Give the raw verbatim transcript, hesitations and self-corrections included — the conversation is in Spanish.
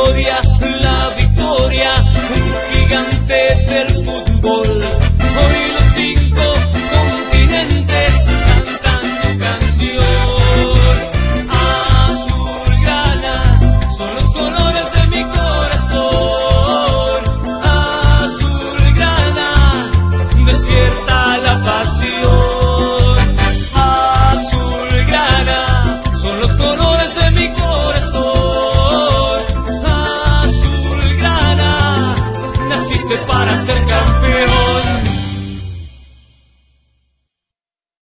gloria, la victoria, un gigante del fútbol. Hoy los cinco continentes cantan tu canción. Azulgrana son los colores de mi corazón. Azulgrana despierta la pasión. Azulgrana son los colores de mi corazón. Azulgrana, naciste para ser campeón.